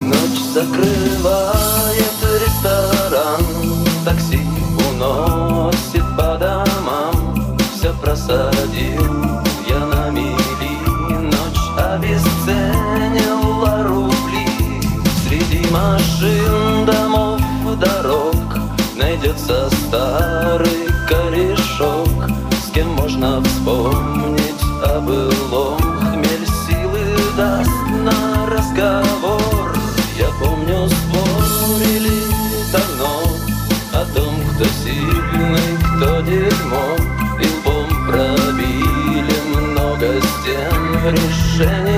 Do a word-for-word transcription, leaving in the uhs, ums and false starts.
Ночь закрывает ресторан, такси уносит по домам. Все просадил я на мели, ночь обесценила рубли. Среди машин, домов, дорог найдется старый корешок, с кем можно вспомнить о былом. Хмель силы даст на разговор. Я помню, спорили давно о том, кто сильный, кто дерьмо, и лбом пробили много стен. Решение